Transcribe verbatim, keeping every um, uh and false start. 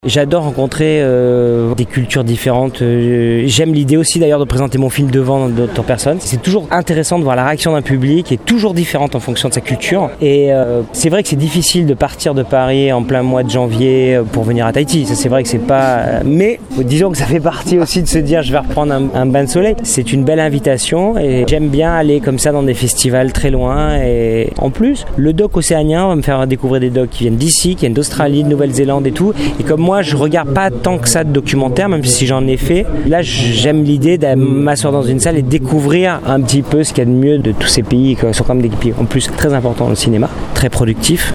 J'adore rencontrer euh, des cultures différentes. Euh, j'aime l'idée aussi d'ailleurs de présenter mon film devant d'autres personnes. C'est toujours intéressant de voir la réaction d'un public qui est toujours différente en fonction de sa culture. Et euh, c'est vrai que c'est difficile de partir de Paris en plein mois de janvier pour venir à Tahiti. Ça, c'est vrai que c'est pas... Mais disons que ça fait partie aussi de se dire je vais reprendre un, un bain de soleil. C'est une belle invitation et j'aime bien aller comme ça dans des festivals très loin. Et en plus, le doc océanien va me faire découvrir des docs qui viennent d'ici, qui viennent d'Australie, de Nouvelle-Zélande et tout. Et comme moi, je regarde pas tant que ça de documentaires, même si j'en ai fait. Là, j'aime l'idée de m'asseoir dans une salle et découvrir un petit peu ce qu'il y a de mieux de tous ces pays qui sont quand même des pays en plus très importants dans le cinéma, très productifs.